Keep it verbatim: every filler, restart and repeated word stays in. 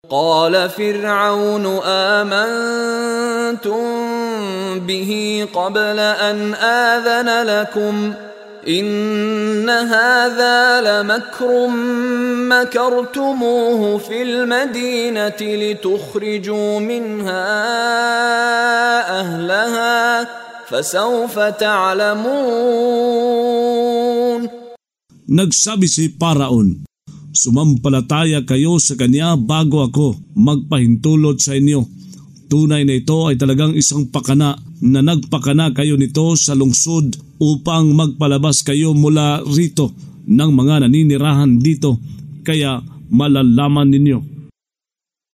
قال فرعون آمنتم به قبل أن آذن لكم إن هذا لمكر مكرتموه في المدينة لتخرجوا منها أهلها فسوف تعلمون. Nagsabi si Paraon, sumampalataya kayo sa kanya bago ako magpahintulot sa inyo. Tunay na ito ay talagang isang pakana na nagpakana kayo nito sa lungsod upang magpalabas kayo mula rito ng mga naninirahan dito, kaya malalaman ninyo